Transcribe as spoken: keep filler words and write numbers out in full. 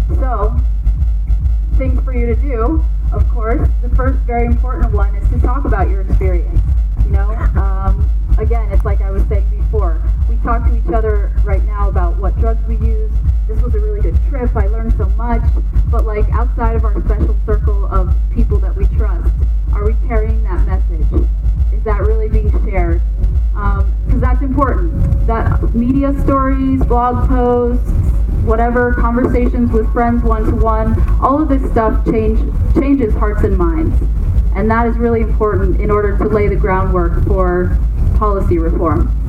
So, things for you to do, of course, the first very important one is to talk about your experience. You know, um, again, it's like I was saying before, we talk to each other right now about what drugs we use. This was a really good trip, I learned so much, but like outside of our special circle of people that we trust, are we carrying that message? Is that really being shared? Because um, that's important. That media stories, blog posts, whatever, conversations with friends one-to-one, all of this stuff change, changes hearts and minds. And that is really important in order to lay the groundwork for policy reform.